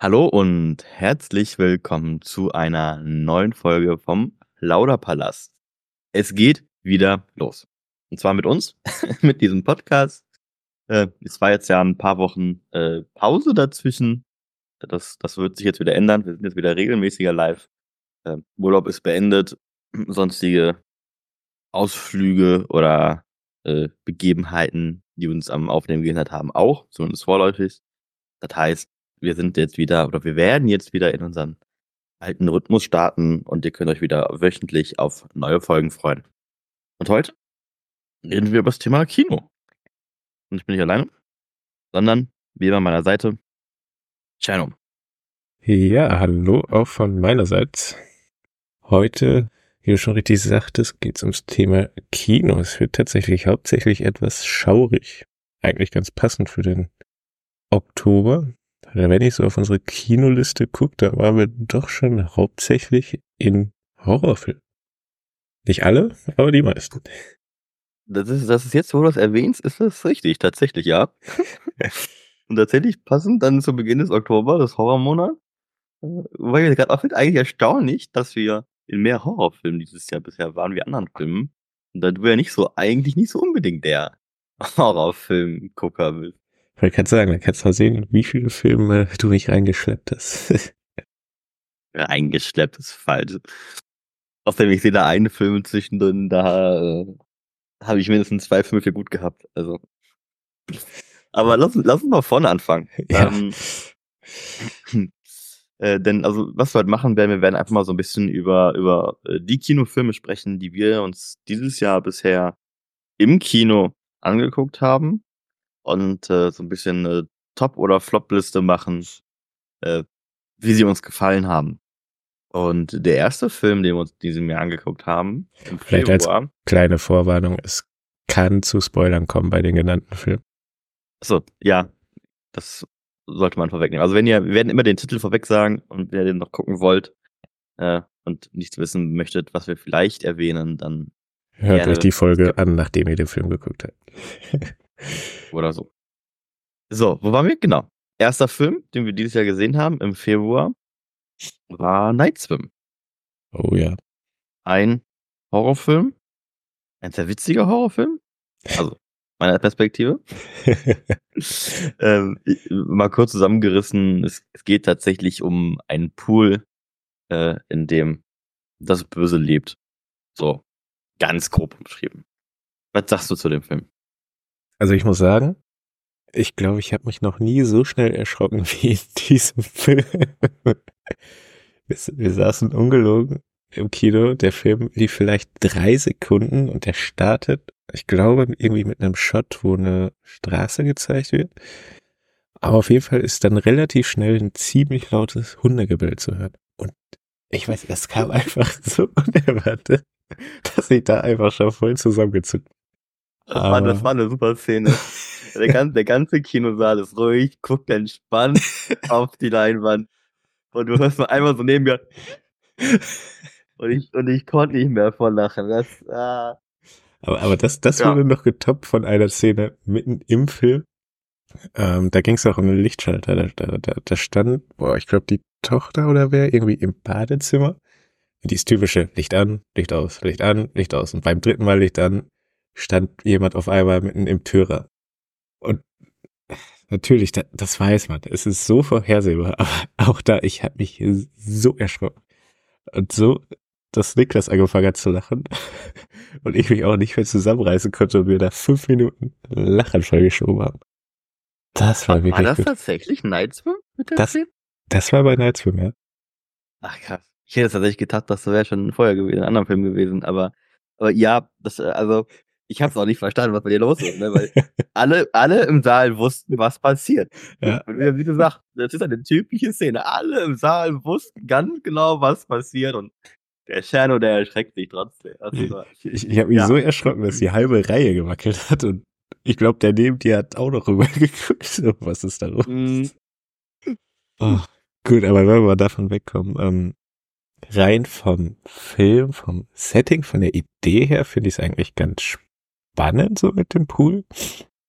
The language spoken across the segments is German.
Hallo und herzlich willkommen zu einer neuen Folge vom Plauderpalast. Es geht wieder los. Und zwar mit uns, mit diesem Podcast. Es war jetzt ja ein paar Wochen Pause dazwischen. Das wird sich jetzt wieder ändern. Wir sind jetzt wieder regelmäßiger live. Urlaub ist beendet. Sonstige Ausflüge oder Begebenheiten, die uns am Aufnehmen gehindert haben, auch, zumindest vorläufig. Das heißt, wir sind jetzt wieder oder wir werden jetzt wieder in unseren alten Rhythmus starten und ihr könnt euch wieder wöchentlich auf neue Folgen freuen. Und heute reden wir über das Thema Kino. Und ich bin nicht alleine, sondern wie immer an meiner Seite, Chano. Ja, hallo auch von meinerseits. Heute, wie du schon richtig sagtest, geht es ums Thema Kino. Es wird tatsächlich hauptsächlich etwas schaurig. Eigentlich ganz passend für den Oktober. Wenn ich so auf unsere Kinoliste gucke, da waren wir doch schon hauptsächlich in Horrorfilmen. Nicht alle, aber die meisten. Das ist jetzt, wo du das erwähnst, ist das richtig, tatsächlich, ja. Und tatsächlich passend dann zu Beginn des Oktober, des Horrormonats. Weil mir gerade auffällt, eigentlich erstaunlich, dass wir in mehr Horrorfilmen dieses Jahr bisher waren wie anderen Filmen. Und da du ja eigentlich nicht so unbedingt der Horrorfilmgucker bist. Ich wollte gerade sagen, da kannst du mal sehen, wie viele Filme du mich reingeschleppt hast. Reingeschleppt ist falsch. Außerdem, ich sehe da einen Film zwischendrin, da habe ich mindestens 2 Filme für gut gehabt. Also. Aber lass uns mal vorne anfangen. Ja. Denn also, was wir heute machen werden, wir werden einfach mal so ein bisschen über die Kinofilme sprechen, die wir uns dieses Jahr bisher im Kino angeguckt haben und so ein bisschen 'ne Top- oder Flop-Liste machen, wie sie uns gefallen haben. Und der erste Film, den wir uns diesem Jahr angeguckt haben, im Vielleicht als Februar. kleine Vorwarnung, es kann zu Spoilern kommen bei den genannten Filmen. Achso, ja, das sollte man vorwegnehmen. Also wir werden immer den Titel vorweg sagen und wenn ihr den noch gucken wollt und nichts wissen möchtet, was wir vielleicht erwähnen, dann Hört gerne euch die Folge an, nachdem ihr den Film geguckt habt. oder so. So, wo waren wir? Genau. Erster Film, den wir dieses Jahr gesehen haben, im Februar, war Night Swim. Oh ja. Ein Horrorfilm, ein sehr witziger Horrorfilm, also meiner Perspektive. Mal kurz zusammengerissen, es geht tatsächlich um einen Pool, in dem das Böse lebt. So, ganz grob umschrieben. Was sagst du zu dem Film? Also ich muss sagen, ich glaube, ich habe mich noch nie so schnell erschrocken wie in diesem Film. Wir saßen ungelogen im Kino, der Film lief vielleicht 3 Sekunden und der startet, ich glaube, irgendwie mit einem Shot, wo eine Straße gezeigt wird. Aber auf jeden Fall ist dann relativ schnell ein ziemlich lautes Hundegebell zu hören. Und ich weiß, das kam einfach so unerwartet, dass ich da einfach schon voll zusammengezuckt. Das war eine super Szene. Der ganze Kinosaal ist ruhig, guckt entspannt auf die Leinwand. Und du hörst mal einmal so neben mir. Und ich konnte nicht mehr vor Lachen. Aber das Ja. wurde noch getoppt von einer Szene mitten im Film. Da ging es auch um den Lichtschalter. Da stand, ich glaube, die Tochter oder wer irgendwie im Badezimmer. Und dieses typische Licht an, Licht aus, Licht an, Licht aus. Und beim 3. Mal Licht an stand jemand auf einmal mitten im Türrahmen. Und natürlich, das weiß man. Es ist so vorhersehbar. Aber auch da, ich habe mich so erschrocken. Und so, dass Niklas angefangen hat zu lachen. Und ich mich auch nicht mehr zusammenreißen konnte und mir da 5 Minuten Lachen vollgeschoben haben. Das war wirklich das gut. tatsächlich Night Swim mit der Szene? Das war bei Night Swim, ja. Ach krass. Ich hätte tatsächlich gedacht, das wäre schon vorher gewesen, in einem anderen Film gewesen. Aber ja, also ich habe es auch nicht verstanden, was bei dir los ist, ne? Weil alle im Saal wussten, was passiert. Ja. Und wie gesagt, das ist eine typische Szene. Alle im Saal wussten ganz genau, was passiert und der Cerno, der erschreckt sich trotzdem. Ich habe mich so erschrocken, dass die halbe Reihe gewackelt hat und ich glaube, der neben dir hat auch noch rübergeguckt. So, was ist da los? Oh, gut, aber wenn wir mal davon wegkommen, rein vom Film, vom Setting, von der Idee her finde ich es eigentlich ganz spannend, so mit dem Pool.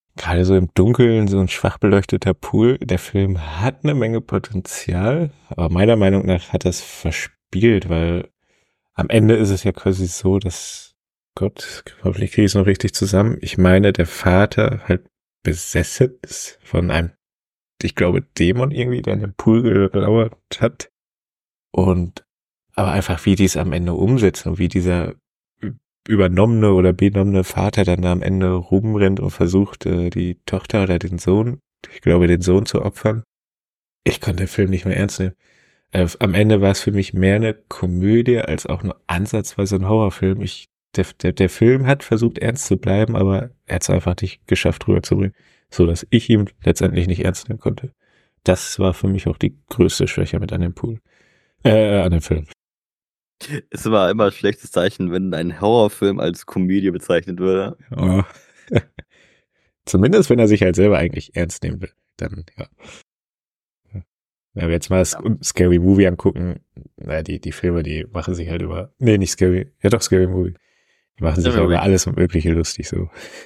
gerade so im Dunkeln, so ein schwach beleuchteter Pool. Der Film hat eine Menge Potenzial, aber meiner Meinung nach hat er es verspielt, weil am Ende ist es ja quasi so, dass Gott, hoffentlich kriege ich es noch richtig zusammen. Ich meine, der Vater halt besessen ist von einem, ich glaube, Dämon irgendwie, der in den Pool gelauert hat. Und aber einfach, wie die es am Ende umsetzen und wie dieser übernommene oder benommene Vater dann da am Ende rumrennt und versucht, die Tochter oder den Sohn, ich glaube, den Sohn zu opfern. Ich konnte den Film nicht mehr ernst nehmen. Am Ende war es für mich mehr eine Komödie als auch nur ansatzweise ein Horrorfilm. Der Film hat versucht, ernst zu bleiben, aber er hat es einfach nicht geschafft, rüberzubringen, so dass ich ihn letztendlich nicht ernst nehmen konnte. Das war für mich auch die größte Schwäche mit an dem an dem Film. Es war immer ein schlechtes Zeichen, wenn ein Horrorfilm als Komödie bezeichnet würde. Oh. Zumindest, wenn er sich halt selber eigentlich ernst nehmen will, dann, ja. Wenn wir jetzt mal Scary Movie angucken, naja, die Filme, die machen sich halt nicht Scary, ja doch Scary Movie. Die machen sich ja über alles Mögliche lustig, so.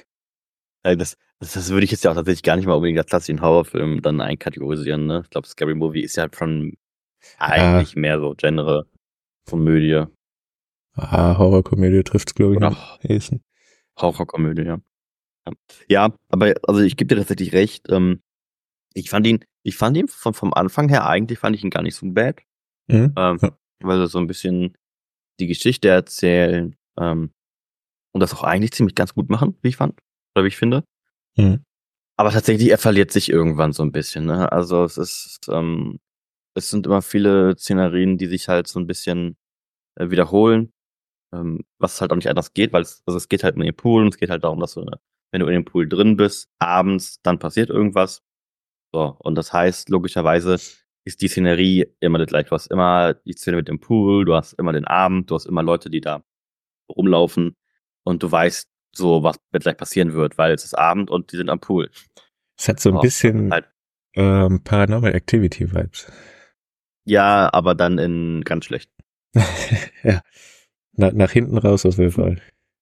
Das würde ich jetzt ja auch tatsächlich gar nicht mal unbedingt als klassischen Horrorfilm dann einkategorisieren, ne? Ich glaube, Scary Movie ist ja halt schon eigentlich mehr so Genre Komödie. Horrorkomödie trifft's, glaube ich, noch. Horrorkomödie, ja. Ja, aber also ich gebe dir tatsächlich recht. Ich fand ihn vom Anfang her eigentlich fand ich ihn gar nicht so bad. Weil er so ein bisschen die Geschichte erzählen und das auch eigentlich ziemlich ganz gut machen, wie ich fand. Oder wie ich finde. Aber tatsächlich, er verliert sich irgendwann so ein bisschen, ne? Also es sind immer viele Szenerien, die sich halt so ein bisschen wiederholen. Was halt auch nicht anders geht, weil es geht halt um den Pool und es geht halt darum, dass du, wenn du in dem Pool drin bist, abends, dann passiert irgendwas. So, und das heißt, logischerweise ist die Szenerie immer das gleiche. Du hast immer die Szene mit dem Pool, du hast immer den Abend, du hast immer Leute, die da rumlaufen und du weißt so, was gleich passieren wird, weil es ist Abend und die sind am Pool. Es hat so ein bisschen halt, Paranormal Activity Vibes. Ja, aber dann in ganz schlecht. Ja. Nach hinten raus auf jeden Fall.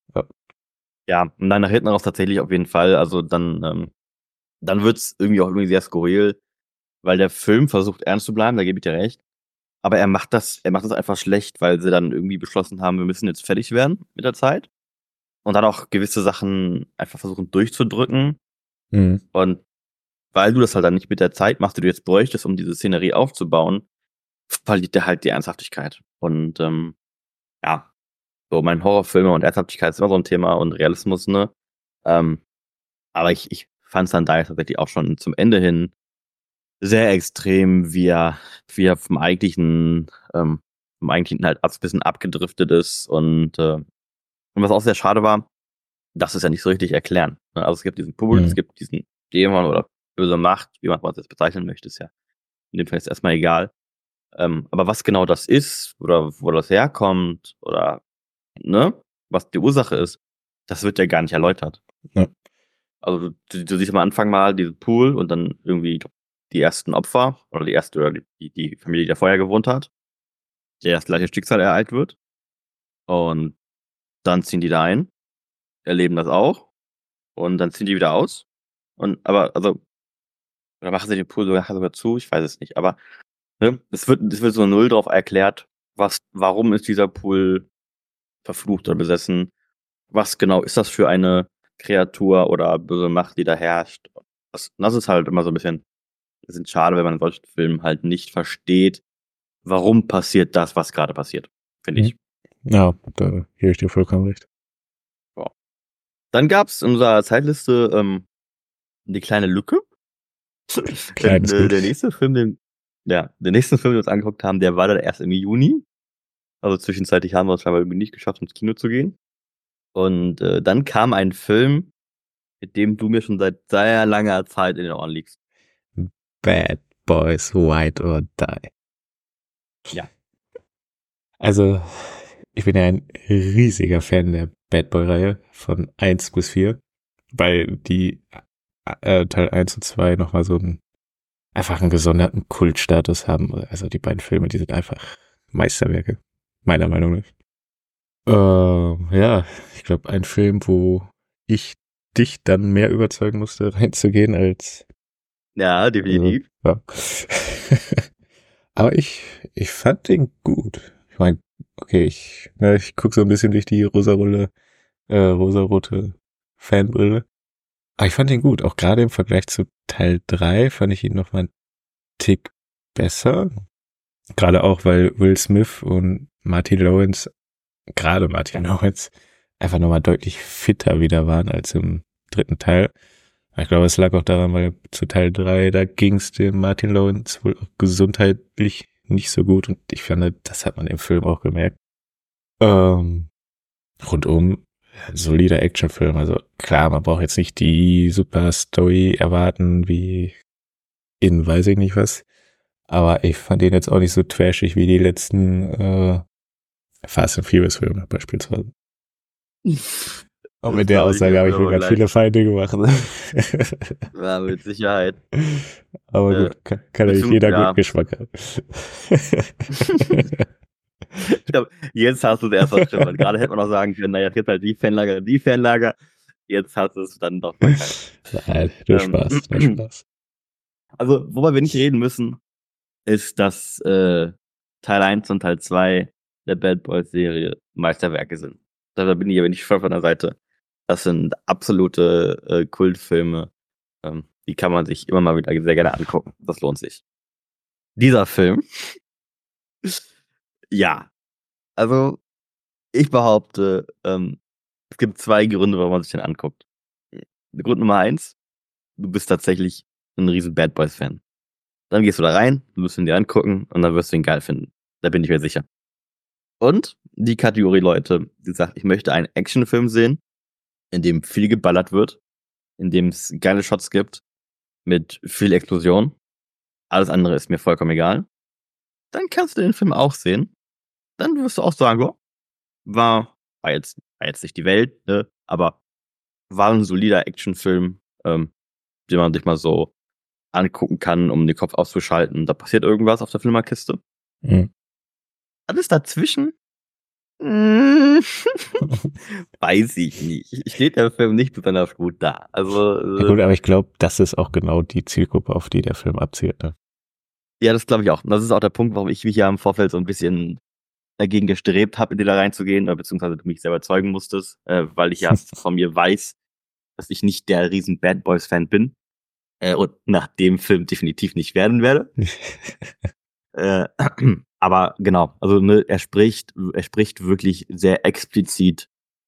Ja, und dann nach hinten raus tatsächlich auf jeden Fall. Also dann wird's irgendwie sehr skurril, weil der Film versucht ernst zu bleiben, da gebe ich dir recht. Aber er macht das einfach schlecht, weil sie dann irgendwie beschlossen haben, wir müssen jetzt fertig werden mit der Zeit. Und dann auch gewisse Sachen einfach versuchen durchzudrücken. Und weil du das halt dann nicht mit der Zeit machst, die du jetzt bräuchtest, um diese Szenerie aufzubauen, verliert der halt die Ernsthaftigkeit. Und ja, so mein Horrorfilme und Ernsthaftigkeit ist immer so ein Thema und Realismus, ne? Aber ich fand es dann da tatsächlich auch schon zum Ende hin sehr extrem, wie er vom Eigentlichen halt ein bisschen abgedriftet ist und was auch sehr schade war, das ist ja nicht so richtig erklären. Ne? Also es gibt diesen Pool, es gibt diesen Dämon oder böse Macht, wie man es jetzt bezeichnen möchte, ist ja in dem Fall ist erstmal egal. Aber was genau das ist oder wo das herkommt oder ne, was die Ursache ist, das wird ja gar nicht erläutert. Ja. Also du siehst am Anfang mal diesen Pool und dann irgendwie die ersten Opfer oder die Familie, die da vorher gewohnt hat, der das gleiche Schicksal ereilt wird. Und dann ziehen die da ein, erleben das auch und dann ziehen die wieder aus. Oder machen sie den Pool sogar zu, ich weiß es nicht. Aber ne, es wird so null drauf erklärt, warum ist dieser Pool verflucht oder besessen. Was genau ist das für eine Kreatur oder böse Macht, die da herrscht? Das ist halt immer so ein bisschen schade, wenn man in solchen Filmen halt nicht versteht, warum passiert das, was gerade passiert, finde ich. Ja, da gebe ich dir vollkommen recht. Ja. Dann gab's in unserer Zeitliste die kleine Lücke. Der nächste Film, den wir uns angeguckt haben, der war dann erst im Juni. Also zwischenzeitlich haben wir es scheinbar irgendwie nicht geschafft, ins Kino zu gehen. Und dann kam ein Film, mit dem du mir schon seit sehr langer Zeit in den Ohren liegst. Bad Boys, White or Die. Ja. Also, ich bin ja ein riesiger Fan der Bad Boy-Reihe von 1 bis 4, weil die Teil 1 und 2 nochmal einfach einen gesonderten Kultstatus haben. Also die beiden Filme, die sind einfach Meisterwerke, meiner Meinung nach. Ja, ich glaube, ein Film, wo ich dich dann mehr überzeugen musste, reinzugehen als Ja, definitiv. ja. Aber ich fand den gut. Ich meine, okay, ich gucke so ein bisschen durch die rosarote Fanbrille. Aber ich fand ihn gut. Auch gerade im Vergleich zu Teil 3 fand ich ihn noch mal einen Tick besser. Gerade auch, weil Will Smith und Martin Lawrence einfach nochmal deutlich fitter wieder waren als im dritten Teil. Ich glaube, es lag auch daran, weil zu Teil 3 da ging es dem Martin Lawrence wohl auch gesundheitlich nicht so gut und ich fand, das hat man im Film auch gemerkt. Rundum solider Actionfilm. Also klar, man braucht jetzt nicht die super Story erwarten wie in weiß ich nicht was. Aber ich fand den jetzt auch nicht so trashig wie die letzten Fast and Furious Filme beispielsweise. Und mit der Aussage habe ich mir gerade viele Feinde gemacht. Ja, mit Sicherheit. Aber gut, kann ja nicht jeder guten Geschmack haben. Ich glaube, jetzt hast du es erst verstanden. Gerade hätte man noch sagen können, naja, jetzt halt die Fanlager. Jetzt hast du es dann doch verkackt. Nein, nur Spaß. Also, worüber wir nicht reden müssen, ist, dass Teil 1 und Teil 2 der Bad Boys Serie Meisterwerke sind. Da bin ich aber nicht voll von der Seite. Das sind absolute Kultfilme. Die kann man sich immer mal wieder sehr gerne angucken. Das lohnt sich. Dieser Film, ja. Also, ich behaupte, es gibt 2 Gründe, warum man sich den anguckt. Grund Nummer 1, du bist tatsächlich ein riesen Bad Boys Fan. Dann gehst du da rein, du wirst ihn dir angucken und dann wirst du ihn geil finden. Da bin ich mir sicher. Und die Kategorie Leute, die sagt, ich möchte einen Actionfilm sehen, in dem viel geballert wird, in dem es geile Shots gibt, mit viel Explosion. Alles andere ist mir vollkommen egal. Dann kannst du den Film auch sehen. Dann wirst du auch sagen, oh, war jetzt nicht die Welt, ne? Aber war ein solider Actionfilm, den man sich mal so angucken kann, um den Kopf auszuschalten. Da passiert irgendwas auf der Flimmerkiste. Mhm. Alles dazwischen? Weiß ich nicht. Steht der Film nicht besonders gut da. Also, ja gut, aber ich glaube, das ist auch genau die Zielgruppe, auf die der Film abzielt. Ne? Ja, das glaube ich auch. Und das ist auch der Punkt, warum ich mich ja im Vorfeld so ein bisschen dagegen gestrebt habe, in den da reinzugehen, oder beziehungsweise du mich selber überzeugen musstest, weil ich ja von mir weiß, dass ich nicht der riesen Bad Boys Fan bin und nach dem Film definitiv nicht werden werde. Aber genau, also ne, er spricht wirklich sehr explizit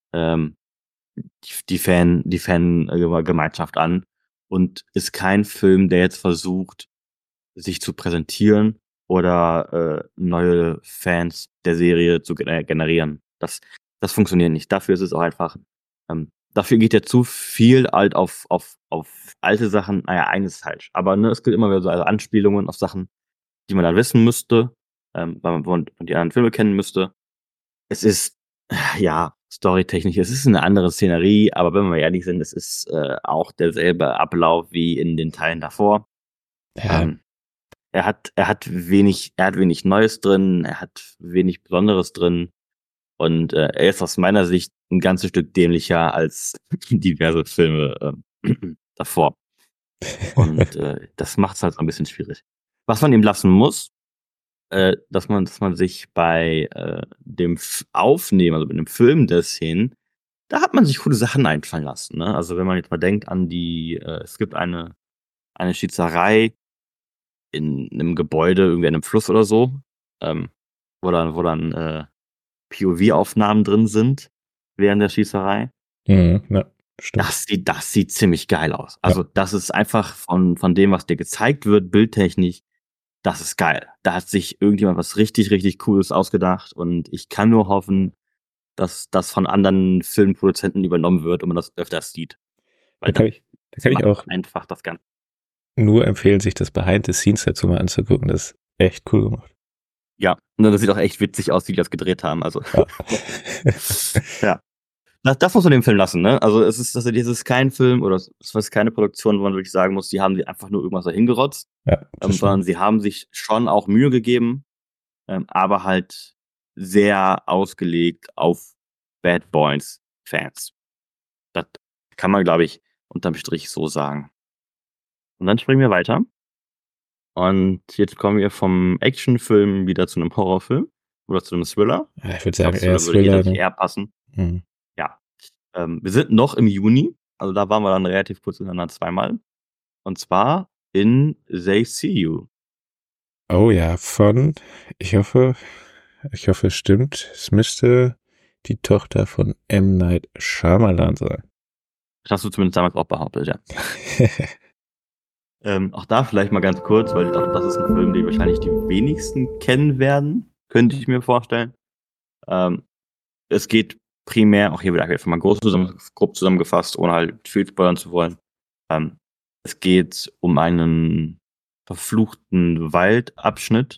die Fan-Gemeinschaft an und ist kein Film, der jetzt versucht, sich zu präsentieren oder neue Fans der Serie zu generieren. Das funktioniert nicht. Dafür ist es auch einfach, dafür geht er zu viel halt auf alte Sachen. Naja, eines ist falsch. Aber ne, es gibt immer wieder so Anspielungen auf Sachen, die man dann wissen müsste, weil man die anderen Filme kennen müsste. Es ist, ja, storytechnisch, es ist eine andere Szenerie, aber wenn wir mal ehrlich sind, es ist auch derselbe Ablauf wie in den Teilen davor. Ja. Er hat wenig Neues drin, er hat wenig Besonderes drin und er ist aus meiner Sicht ein ganzes Stück dämlicher als diverse Filme davor. Und das macht es halt so ein bisschen schwierig. Was man ihm lassen muss, dass man sich bei dem Aufnehmen, also mit dem Filmen der Szenen, da hat man sich coole Sachen einfallen lassen. Ne? Also wenn man jetzt mal denkt an es gibt eine Schießerei in einem Gebäude, irgendwie an einem Fluss oder so, wo dann POV-Aufnahmen drin sind während der Schießerei. Ja, stimmt. Das sieht ziemlich geil aus. Also das ist einfach von dem, was dir gezeigt wird, bildtechnisch, das ist geil. Da hat sich irgendjemand was richtig, richtig Cooles ausgedacht und ich kann nur hoffen, dass das von anderen Filmproduzenten übernommen wird und man das öfters sieht. Weil da kann ich auch einfach das Ganze. Nur empfehlen, sich das Behind the Scenes dazu mal anzugucken. Das ist echt cool gemacht. Ja, und das sieht auch echt witzig aus, wie die das gedreht haben. Also ja. Das muss man dem Film lassen, ne? Also es ist kein Film oder es ist keine Produktion, wo man wirklich sagen muss, die haben die einfach nur irgendwas da hingerotzt. Ja, sondern sie haben sich schon auch Mühe gegeben, aber halt sehr ausgelegt auf Bad Boys Fans. Kann man, glaube ich, unterm Strich so sagen. Und dann springen wir weiter. Und jetzt kommen wir vom Actionfilm wieder zu einem Horrorfilm oder zu einem Thriller. Ja, ich würde Ich glaube, sagen, eher Thriller würde hier Thriller, tatsächlich ne? eher passen. Mhm. Ja. Wir sind noch im Juni, also da waren wir dann relativ kurz hintereinander zweimal. Und zwar in They See You. Oh ja, ich hoffe, es stimmt. Es müsste die Tochter von M. Night Shyamalan sein. Das hast du zumindest damals auch behauptet, ja. Auch da vielleicht mal ganz kurz, weil ich dachte, das ist ein Film, den wahrscheinlich die wenigsten kennen werden, könnte ich mir vorstellen. Es geht primär, auch hier wieder einfach mal grob zusammengefasst, ohne halt viel spoilern zu wollen. Es geht um einen verfluchten Waldabschnitt.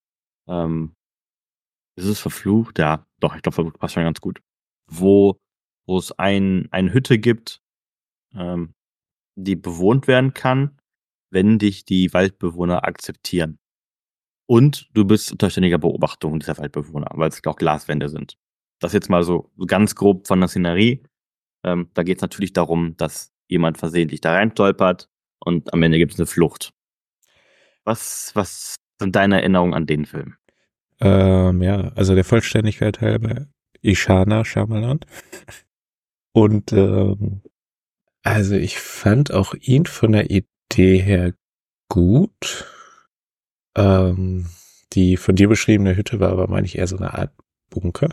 Ist es verflucht? Ja, doch, ich glaube, verflucht passt schon ganz gut. Wo es eine Hütte gibt, die bewohnt werden kann, wenn dich die Waldbewohner akzeptieren. Und du bist unter ständiger Beobachtung dieser Waldbewohner, weil es auch Glaswände sind. Das jetzt mal so ganz grob von der Szenerie. Da geht es natürlich darum, dass jemand versehentlich da rein stolpert und am Ende gibt es eine Flucht. Was sind deine Erinnerungen an den Film? Ja, also der Vollständigkeit halber Ishana Shyamalan. Und also ich fand auch ihn von der Idee her gut. Die von dir beschriebene Hütte war aber, meine ich, eher so eine Art Bunker.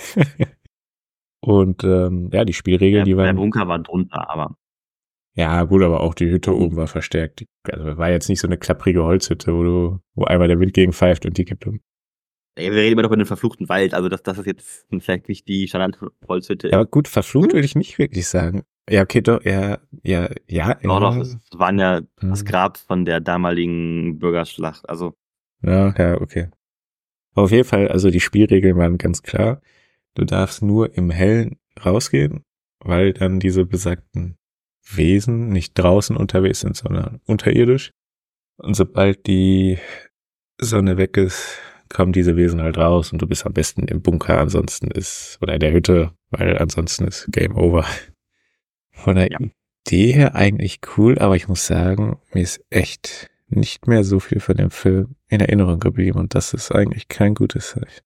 Und ja, die Spielregeln, die Der waren. Bunker war drunter, aber. Ja, gut, aber auch die Hütte oben war verstärkt. Also war jetzt nicht so eine klapprige Holzhütte, wo einmal der Wind gegen pfeift und die kippt um. Ey, wir reden immer doch über den verfluchten Wald, also das ist jetzt vielleicht nicht die Standard-Holzhütte. Ja, aber gut, verflucht würde ich nicht wirklich sagen. Ja, okay, doch, ja. Doch, es waren ja das Grab von der damaligen Bürgerschlacht, also. Ja, okay. Aber auf jeden Fall, also die Spielregeln waren ganz klar. Du darfst nur im Hellen rausgehen, weil dann diese besagten Wesen nicht draußen unterwegs sind, sondern unterirdisch. Und sobald die Sonne weg ist, kommen diese Wesen halt raus und du bist am besten im Bunker, oder in der Hütte, weil ansonsten ist Game Over. Von der Idee her eigentlich cool, aber ich muss sagen, mir ist echt nicht mehr so viel von dem Film in Erinnerung geblieben und das ist eigentlich kein gutes Zeichen.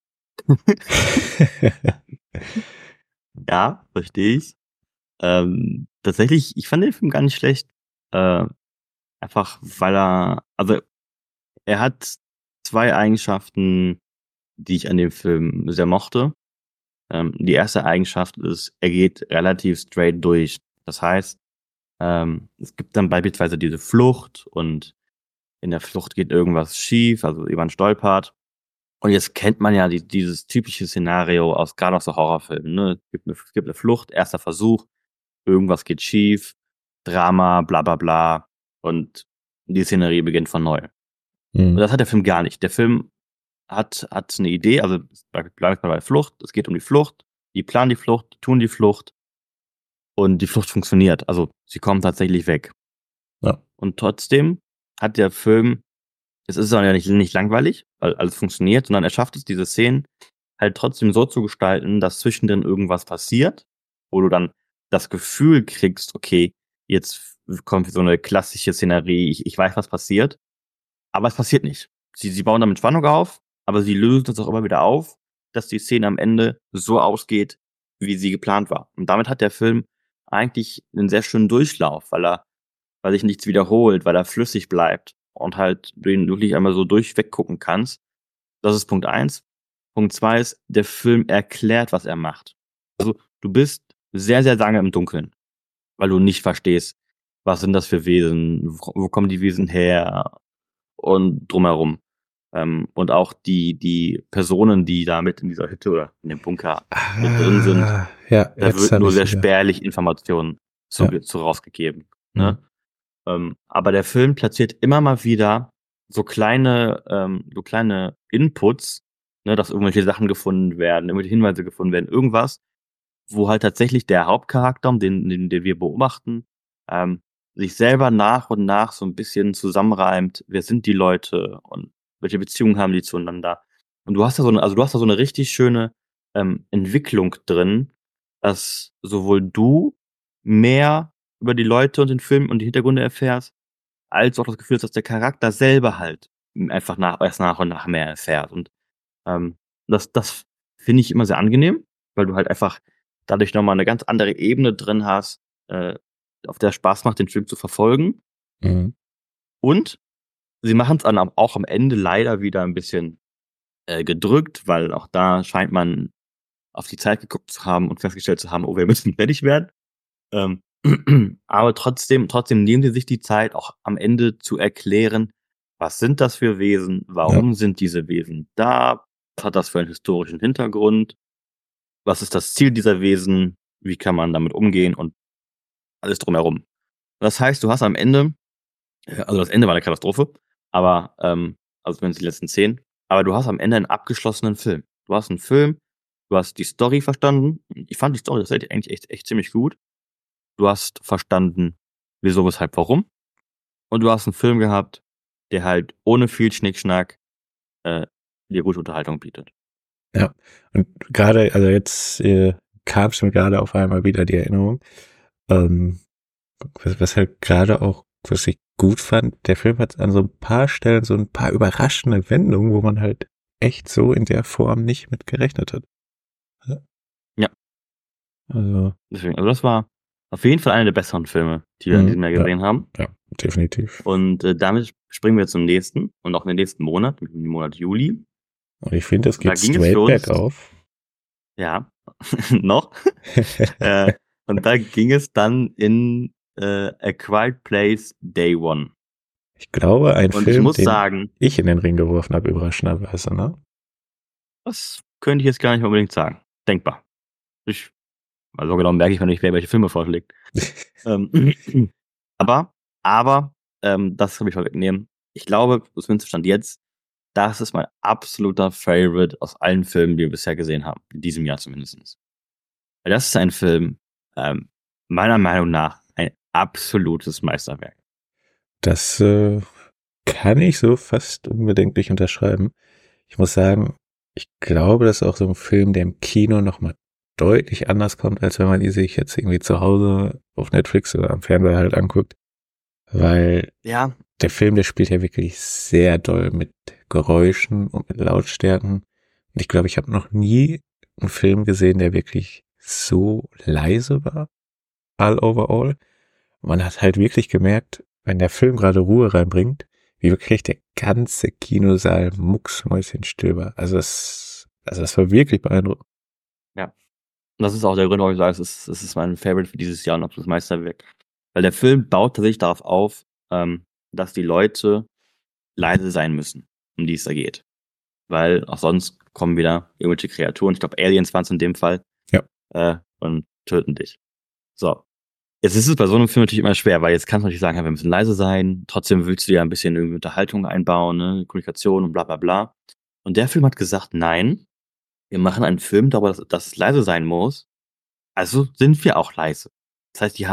Ja, verstehe ich. Tatsächlich, ich fand den Film gar nicht schlecht. Einfach, weil er hat zwei Eigenschaften, die ich an dem Film sehr mochte. Die erste Eigenschaft ist, er geht relativ straight durch. Das heißt, es gibt dann beispielsweise diese Flucht und in der Flucht geht irgendwas schief, also jemand stolpert. Und jetzt kennt man ja dieses typische Szenario gerade aus so Horrorfilmen. Ne? Es gibt eine Flucht, erster Versuch, irgendwas geht schief, Drama, bla bla bla und die Szenerie beginnt von neu. Und das hat der Film gar nicht. Der Film hat eine Idee, also bleibt mal bei der Flucht, es geht um die Flucht, die planen die Flucht, tun die Flucht und die Flucht funktioniert. Also sie kommen tatsächlich weg. Ja. Und trotzdem hat der Film, es ist ja nicht langweilig, weil alles funktioniert, sondern er schafft es, diese Szenen halt trotzdem so zu gestalten, dass zwischendrin irgendwas passiert, wo du dann das Gefühl kriegst, okay, jetzt kommt so eine klassische Szenerie, ich weiß, was passiert, aber es passiert nicht. Sie bauen damit Spannung auf, aber sie lösen es auch immer wieder auf, dass die Szene am Ende so ausgeht, wie sie geplant war. Und damit hat der Film eigentlich einen sehr schönen Durchlauf, weil sich nichts wiederholt, weil er flüssig bleibt und halt du ihn wirklich einmal so durchweg gucken kannst. Das ist Punkt 1. Punkt 2 ist, der Film erklärt, was er macht. Also du bist sehr, sehr lange im Dunkeln, weil du nicht verstehst, was sind das für Wesen, wo kommen die Wesen her und drumherum. Und auch die Personen, die da mit in dieser Hütte oder in dem Bunker mit drin sind, ja, da wird nur sehr spärlich Informationen zu rausgegeben. Ne? Aber der Film platziert immer mal wieder so kleine Inputs, ne, dass irgendwelche Sachen gefunden werden, irgendwelche Hinweise gefunden werden, irgendwas, wo halt tatsächlich der Hauptcharakter, den wir beobachten, sich selber nach und nach so ein bisschen zusammenreimt, wer sind die Leute und welche Beziehungen haben die zueinander. Und du hast da so eine richtig schöne Entwicklung drin, dass sowohl du mehr über die Leute und den Film und die Hintergründe erfährst, als auch das Gefühl hast, dass der Charakter selber halt einfach erst nach und nach mehr erfährt. Und ähm, das finde ich immer sehr angenehm, weil du halt einfach dadurch nochmal eine ganz andere Ebene drin hast, äh, auf der es Spaß macht, den Film zu verfolgen. Mhm. Und sie machen es dann auch am Ende leider wieder ein bisschen gedrückt, weil auch da scheint man auf die Zeit geguckt zu haben und festgestellt zu haben, oh, wir müssen fertig werden. Ähm, aber trotzdem nehmen sie sich die Zeit, auch am Ende zu erklären, was sind das für Wesen, Ja. warum sind diese Wesen da, was hat das für einen historischen Hintergrund, was ist das Ziel dieser Wesen, wie kann man damit umgehen und alles drumherum. Das heißt, du hast am Ende, also das Ende war eine Katastrophe, aber, also zumindest die letzten 10, aber du hast am Ende einen abgeschlossenen Film. Du hast einen Film, du hast die Story verstanden. Ich fand die Story tatsächlich eigentlich echt ziemlich gut. Du hast verstanden, wieso, weshalb, warum. Und du hast einen Film gehabt, der halt ohne viel Schnickschnack, äh, dir gute Unterhaltung bietet. Ja. Und gerade, also jetzt kam es mir gerade auf einmal wieder die Erinnerung, ähm, was halt gerade auch, was ich gut fand, der Film hat an so ein paar Stellen so ein paar überraschende Wendungen, wo man halt echt so in der Form nicht mit gerechnet hat. Ja, Also, deswegen, also das war auf jeden Fall einer der besseren Filme, die wir in diesem Jahr ja, gesehen haben. ja, definitiv. Und damit springen wir zum nächsten und auch in den nächsten Monat, im Monat Juli. Und ich finde, es Und da geht ging es für straight uns, bergauf. ja, noch. äh, und da ging es dann in A Quiet Place Day One. Ich glaube, ein Und ich Film, muss den sagen, ich in den Ring geworfen habe, überraschenderweise, ne? das könnte ich jetzt gar nicht unbedingt sagen. Denkbar. Also genau merke ich, wenn ich wer welche Filme vorschlägt. Ähm, aber, das kann ich vorwegnehmen. Ich glaube, zumindest Stand jetzt, das ist mein absoluter Favorite aus allen Filmen, die wir bisher gesehen haben. In diesem Jahr zumindest. Weil das ist ein Film, meiner Meinung nach ein absolutes Meisterwerk. Das kann ich so fast unbedenklich unterschreiben. Ich muss sagen, ich glaube, das ist auch so ein Film, der im Kino nochmal deutlich anders kommt, als wenn man die sich jetzt irgendwie zu Hause auf Netflix oder am Fernseher halt anguckt. Weil Ja, der Film, der spielt ja wirklich sehr doll mit Geräuschen und mit Lautstärken. Und ich glaube, ich habe noch nie einen Film gesehen, der wirklich so leise war. All overall. Man hat halt wirklich gemerkt, wenn der Film gerade Ruhe reinbringt, wie wirklich der ganze Kinosaal mucksmäuschenstill war. Also das war wirklich beeindruckend. ja. Und das ist auch der Grund, warum ich sage, es ist mein Favorite für dieses Jahr und absolutes Meisterwerk. Weil der Film baut tatsächlich darauf auf, dass die Leute leise sein müssen, um die es da geht. Weil auch sonst kommen wieder irgendwelche Kreaturen, ich glaube Aliens waren es in dem Fall, Ja. und töten dich. So. Jetzt ist es bei so einem Film natürlich immer schwer, weil jetzt kannst du natürlich sagen, ja, wir müssen leise sein, trotzdem willst du ja ein bisschen irgendwie Unterhaltung einbauen, ne, Kommunikation und bla bla bla. Und der Film hat gesagt, nein, wir machen einen Film darüber, dass es leise sein muss, also sind wir auch leise. Das heißt,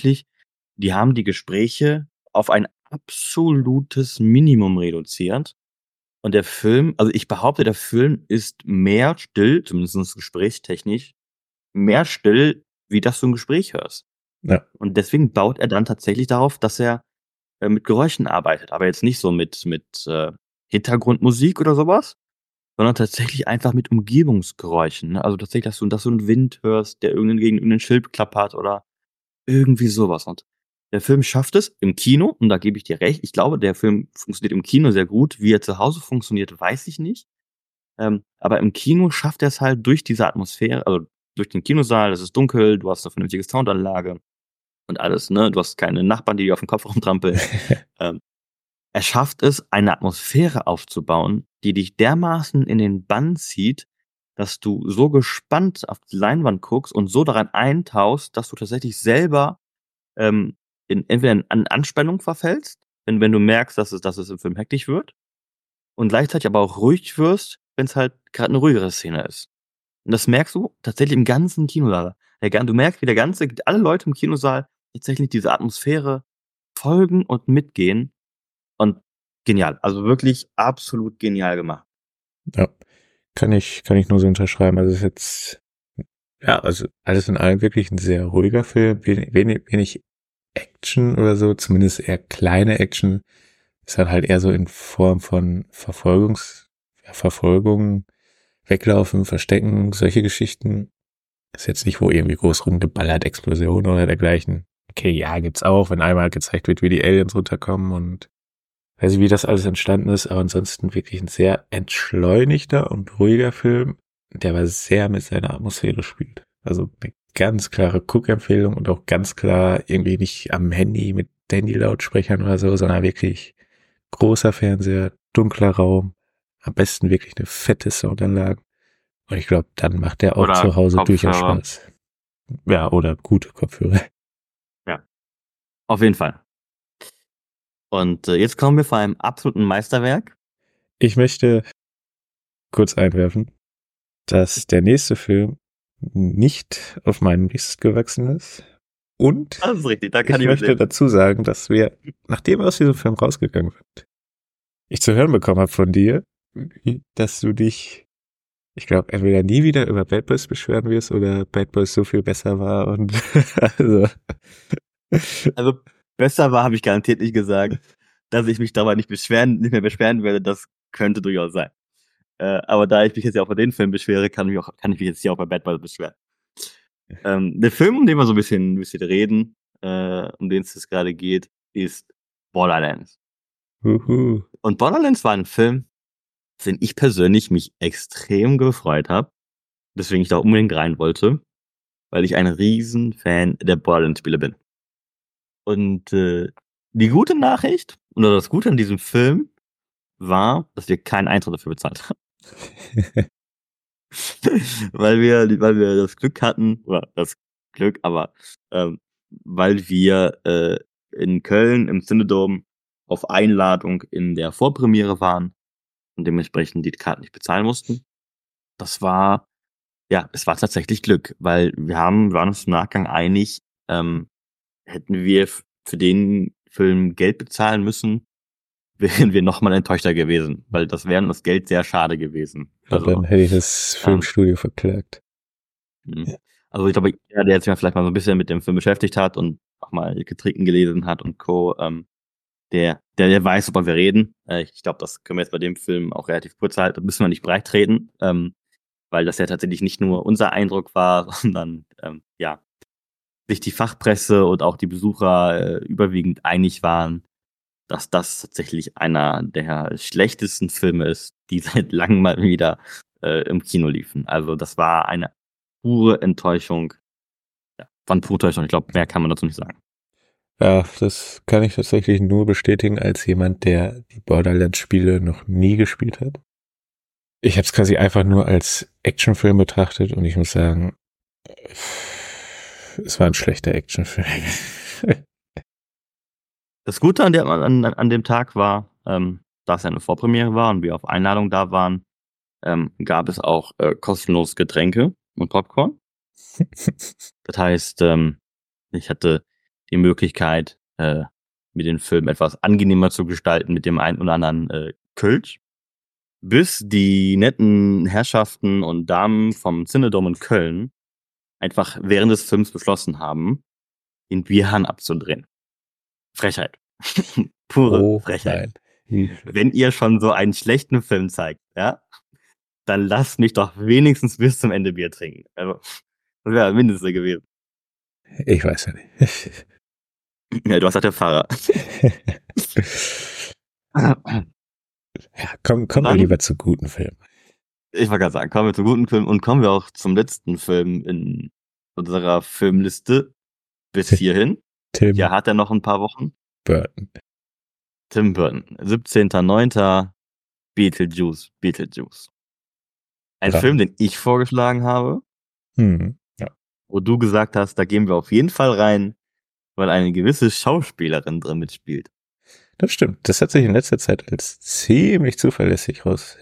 die haben die Gespräche auf ein absolutes Minimum reduziert. Und der Film, also ich behaupte, der Film ist mehr still, zumindest gesprächstechnisch, mehr still, wie dass du ein Gespräch hörst. Ja. Und deswegen baut er dann tatsächlich darauf, dass er mit Geräuschen arbeitet, aber jetzt nicht so mit Hintergrundmusik oder sowas, sondern tatsächlich einfach mit Umgebungsgeräuschen. Ne? Also tatsächlich, dass du einen Wind hörst, der gegen irgendein Schild klappert oder irgendwie sowas. Und der Film schafft es im Kino, und da gebe ich dir recht. Ich glaube, der Film funktioniert im Kino sehr gut. Wie er zu Hause funktioniert, weiß ich nicht. Aber im Kino schafft er es halt durch diese Atmosphäre, also durch den Kinosaal, es ist dunkel, du hast eine vernünftige Soundanlage und alles, ne? Du hast keine Nachbarn, die dir auf den Kopf rumtrampeln. Ähm, Er schafft es, eine Atmosphäre aufzubauen, die dich dermaßen in den Bann zieht, dass du so gespannt auf die Leinwand guckst und so daran eintauchst, dass du tatsächlich selber ähm, entweder in Anspannung verfällst, wenn du merkst, dass es im Film hektisch wird, und gleichzeitig aber auch ruhig wirst, wenn es halt gerade eine ruhigere Szene ist. Und das merkst du tatsächlich im ganzen Kinosaal. Du merkst, wie alle Leute im Kinosaal tatsächlich dieser Atmosphäre folgen und mitgehen. Und genial. Also wirklich absolut genial gemacht. Ja. Kann ich nur so unterschreiben. Also es ist jetzt Ja, also alles in allem wirklich ein sehr ruhiger Film, wenig Action oder so, zumindest eher kleine Action. Ist dann halt eher so in Form von Verfolgung, Weglaufen, Verstecken, solche Geschichten. Ist jetzt nicht, wo irgendwie groß rumgeballert, Explosionen oder dergleichen. Okay, ja, gibt's auch, wenn einmal gezeigt wird, wie die Aliens runterkommen und weiß ich, wie das alles entstanden ist, aber ansonsten wirklich ein sehr entschleunigter und ruhiger Film, der aber sehr mit seiner Atmosphäre spielt. Also eine ganz klare Guck-Empfehlung und auch ganz klar irgendwie nicht am Handy mit Handy-Lautsprechern oder so, sondern wirklich großer Fernseher, dunkler Raum, am besten wirklich eine fette Soundanlage. Und ich glaube, dann macht der auch Oder zu Hause durchaus Kopfhörer. Spaß. Ja, oder gute Kopfhörer. Ja, auf jeden Fall. Und jetzt kommen wir vor einem absoluten Meisterwerk. Ich möchte kurz einwerfen, dass der nächste Film nicht auf meinem Mist gewachsen ist. Und Das ist richtig, da kann ich ich möchte mitleben. dazu sagen, dass wir, nachdem wir aus diesem Film rausgegangen sind, ich zu hören bekommen habe von dir, dass du dich, ich glaube, entweder nie wieder über Bad Boys beschweren wirst oder Bad Boys so viel besser war und also. Also besser war, habe ich garantiert nicht gesagt. Dass ich mich dabei nicht mehr beschweren werde, das könnte durchaus sein. Aber da ich mich jetzt ja auch bei den Filmen beschwere, kann ich mich jetzt hier auch bei Bad Boys beschweren. Der Film, um den wir so ein bisschen reden, um den es jetzt gerade geht, ist Borderlands. Und Borderlands war ein Film, auf den ich persönlich mich extrem gefreut habe, deswegen ich da unbedingt rein wollte, weil ich ein riesen Fan der Borderlands-Spiele bin. Und die gute Nachricht, oder das Gute an diesem Film, war, dass wir keinen Eintritt dafür bezahlt haben. weil wir das Glück hatten, weil wir in Köln im Cinedom auf Einladung in der Vorpremiere waren und dementsprechend die Karten nicht bezahlen mussten. Es war tatsächlich Glück, weil wir waren uns im Nachgang einig, hätten wir für den Film Geld bezahlen müssen, wären wir nochmal enttäuschter gewesen, weil das wäre das Geld sehr schade gewesen. Und dann hätte ich das Filmstudio verklagt. Also ich glaube, jeder, der sich vielleicht mal so ein bisschen mit dem Film beschäftigt hat und auch mal Kritiken gelesen hat und Co., der weiß, worüber wir reden. Ich glaube, das können wir jetzt bei dem Film auch relativ kurz halten, müssen wir nicht breit treten, weil das ja tatsächlich nicht nur unser Eindruck war, sondern sich die Fachpresse und auch die Besucher überwiegend einig waren, dass das tatsächlich einer der schlechtesten Filme ist, die seit langem mal wieder im Kino liefen. Also das war eine pure Enttäuschung. Ja, war eine pure Enttäuschung. Ich glaube, mehr kann man dazu nicht sagen. Ja, das kann ich tatsächlich nur bestätigen als jemand, der die Borderlands-Spiele noch nie gespielt hat. Ich habe es quasi einfach nur als Actionfilm betrachtet und ich muss sagen, es war ein schlechter Actionfilm. Das Gute an dem Tag war, da es ja eine Vorpremiere war und wir auf Einladung da waren, gab es auch kostenlos Getränke und Popcorn. Das heißt, ich hatte die Möglichkeit, mir den Film etwas angenehmer zu gestalten mit dem einen oder anderen Kölsch, bis die netten Herrschaften und Damen vom Cinedom in Köln einfach während des Films beschlossen haben, den Bierhahn abzudrehen. Frechheit. Pure Frechheit. Nein. Wenn ihr schon so einen schlechten Film zeigt, ja, dann lasst mich doch wenigstens bis zum Ende Bier trinken. Also, das wäre mindestens gewesen. Ich weiß ja nicht. Ja, du hast halt der Fahrer. Ja, kommen wir lieber zu guten Filmen. Ich wollte gerade sagen, kommen wir zu guten Filmen und kommen wir auch zum letzten Film in unserer Filmliste bis hierhin. Ja, hat er noch ein paar Wochen. Burton. Tim Burton, 17.09. Beetlejuice. Ein Film, den ich vorgeschlagen habe. Ja. Wo du gesagt hast, da gehen wir auf jeden Fall rein, weil eine gewisse Schauspielerin drin mitspielt. Das stimmt. Das hat sich in letzter Zeit als ziemlich zuverlässig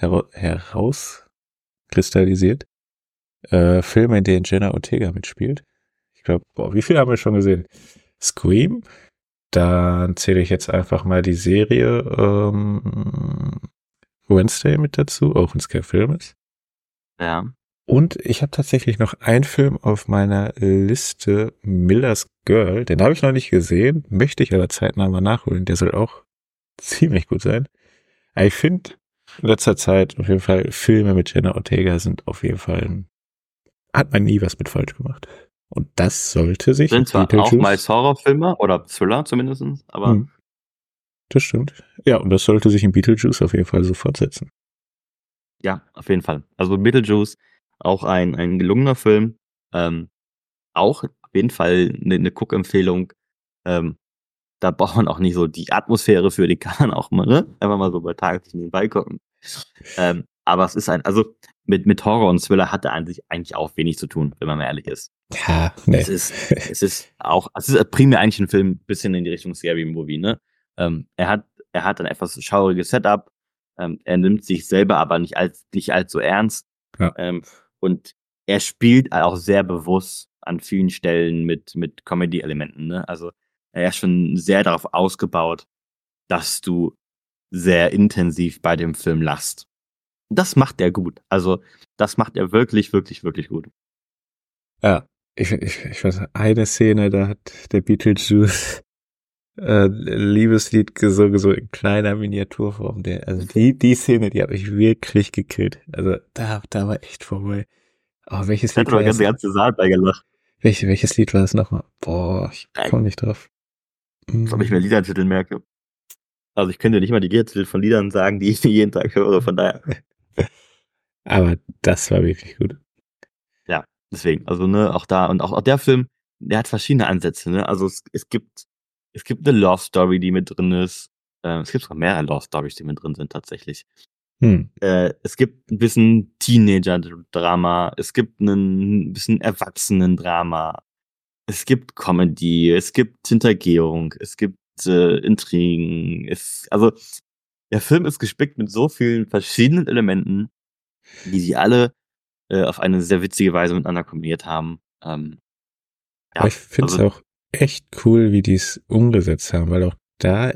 herauskristallisiert. Filme, in denen Jenna Ortega mitspielt. Ich glaube, wie viele haben wir schon gesehen? Scream. Dann zähle ich jetzt einfach mal die Serie Wednesday mit dazu, auch wenn es kein Film ist. Ja. Und ich habe tatsächlich noch einen Film auf meiner Liste, Miller's Girl. Den habe ich noch nicht gesehen, möchte ich aber zeitnah mal nachholen. Der soll auch ziemlich gut sein. Aber ich finde in letzter Zeit auf jeden Fall Filme mit Jenna Ortega sind auf jeden Fall, hat man nie was mit falsch gemacht. Und das sollte sich Sind zwar auch Beetlejuice, meist Horrorfilme oder Thriller zumindest, aber das stimmt. Ja, und das sollte sich in Beetlejuice auf jeden Fall so fortsetzen. ja, auf jeden Fall. Also Beetlejuice, auch ein gelungener Film. Auch auf jeden Fall eine Guckempfehlung. Da braucht man auch nicht so die Atmosphäre für, die kann man auch mal, ne? Einfach mal so bei Tag nebenbei gucken. Aber es ist also mit Horror und Thriller hat er eigentlich auch wenig zu tun, wenn man mal ehrlich ist. Ja, nee. Es ist primär eigentlich ein Film, bisschen in die Richtung Scary Movie, ne? Er hat ein etwas schauriges Setup, er nimmt sich selber aber nicht allzu ernst. Ja. Und er spielt auch sehr bewusst an vielen Stellen mit Comedy-Elementen, ne? Also er ist schon sehr darauf ausgebaut, dass du sehr intensiv bei dem Film lachst. Das macht er gut. Also das macht er wirklich, wirklich, wirklich gut. Ja, ich weiß, eine Szene, da hat der Beetlejuice Liebeslied gesungen, so in kleiner Miniaturform. Also die Szene, die habe ich wirklich gekillt. Also da war echt vorbei. Oh, welches Da Lied hat war der das? ganze Saal bei gelacht. Welches Lied war das nochmal? Boah, ich komme nicht drauf. Als ob ich mir Liedertitel merke. Also ich könnte nicht mal die Liedertitel von Liedern sagen, die ich jeden Tag höre, von daher. Aber das war wirklich gut. Ja, deswegen, also ne, auch da und auch der Film, der hat verschiedene Ansätze, ne? Also es gibt eine Love Story, die mit drin ist. Es gibt sogar mehrere Love Stories, die mit drin sind tatsächlich. Es gibt ein bisschen Teenager-Drama, es gibt ein bisschen Erwachsenen-Drama, es gibt Comedy, es gibt Hintergehung, es gibt Intrigen. Also der Film ist gespickt mit so vielen verschiedenen Elementen, die sie alle auf eine sehr witzige Weise miteinander kombiniert haben. Aber ich finde es auch echt cool, wie die es umgesetzt haben, weil auch da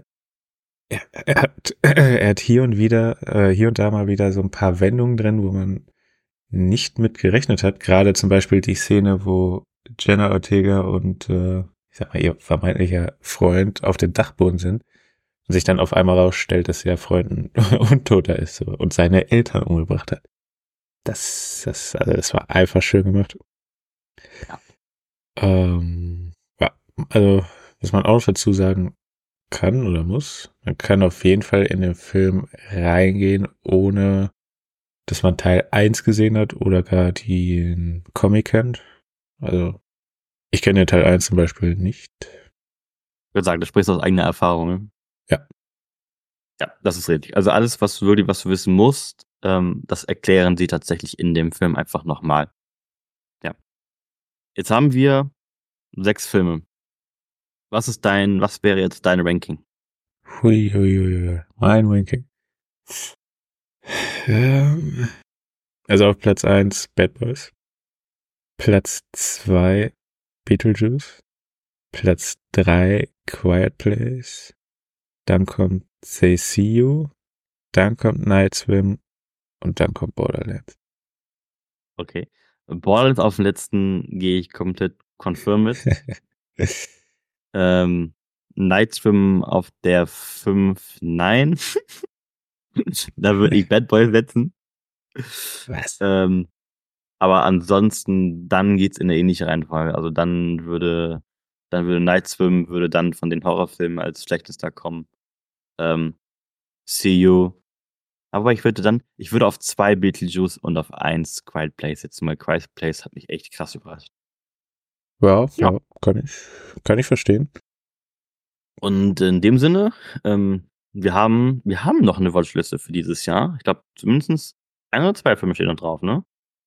er hat hier und da mal wieder so ein paar Wendungen drin, wo man nicht mit gerechnet hat. Gerade zum Beispiel die Szene, wo Jenna Ortega und ich sag mal, ihr vermeintlicher Freund auf dem Dachboden sind und sich dann auf einmal rausstellt, dass der Freund ein Untoter ist so, und seine Eltern umgebracht hat. Das war einfach schön gemacht. Ja. Ja, also, was man auch noch dazu sagen kann oder muss, man kann auf jeden Fall in den Film reingehen, ohne dass man Teil 1 gesehen hat oder gar den Comic kennt. Also, ich kenne den Teil 1 zum Beispiel nicht. Ich würde sagen, du sprichst aus eigener Erfahrung. Ne? Ja. Ja, das ist richtig. Also alles, was du wissen musst, das erklären sie tatsächlich in dem Film einfach nochmal. Ja. Jetzt haben wir 6 Filme. Was wäre jetzt dein Ranking? Hui, mein Ranking. Also auf Platz 1 Bad Boys. Platz 2 Beetlejuice. Platz 3 Quiet Place. Dann kommt They See You. Dann kommt Night Swim. Und dann kommt Borderlands. Okay. Borderlands auf den letzten gehe ich komplett confirm mit. Night Swim auf der 5, nein. Da würde ich Bad Boys setzen. Was? Aber ansonsten, dann geht's in eine ähnliche Reihenfolge. Also dann würde Night Swim würde dann von den Horrorfilmen als schlechtester kommen. See You. Aber ich würde auf 2 Beetlejuice und auf 1 Quiet Place setzen, weil Quiet Place hat mich echt krass überrascht. Ja, kann ich verstehen. Und in dem Sinne, wir haben noch eine Watchliste für dieses Jahr. Ich glaube, zumindest 1 oder 2 Filme stehen noch drauf, ne?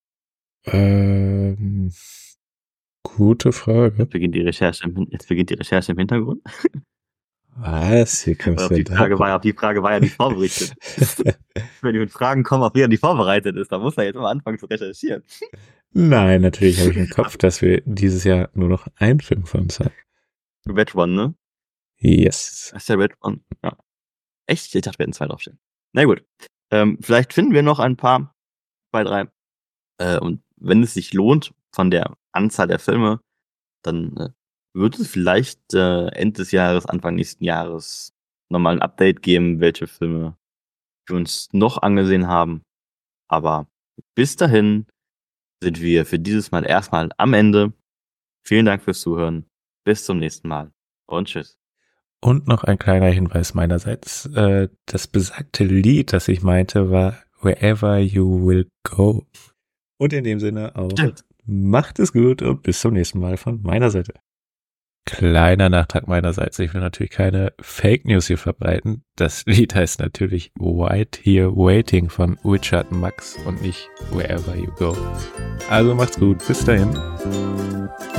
Gute Frage. Jetzt beginnt die Recherche im Hintergrund. Was? Hier kommst Auf die Frage war ja nicht vorbereitet. Wenn die mit Fragen kommen, auf die er nicht vorbereitet ist, dann muss er jetzt mal anfangen zu recherchieren. Nein, natürlich habe ich im Kopf, dass wir dieses Jahr nur noch einen Film von uns haben. Red One, ne? Yes. Das ist der Red One, ja. Echt? Ich dachte, wir hätten 2 draufstehen. Na gut. Vielleicht finden wir noch ein paar, 2, 3. Und wenn es sich lohnt von der Anzahl der Filme, dann wird es vielleicht Ende des Jahres, Anfang nächsten Jahres nochmal ein Update geben, welche Filme wir uns noch angesehen haben. Aber bis dahin sind wir für dieses Mal erstmal am Ende. Vielen Dank fürs Zuhören. Bis zum nächsten Mal und tschüss. Und noch ein kleiner Hinweis meinerseits. Das besagte Lied, das ich meinte, war Wherever You Will Go. Und in dem Sinne auch, macht es gut und bis zum nächsten Mal von meiner Seite. Kleiner Nachtrag meinerseits, ich will natürlich keine Fake News hier verbreiten. Das Lied heißt natürlich White Here Waiting von Richard Max und nicht Wherever You Go. Also macht's gut, bis dahin.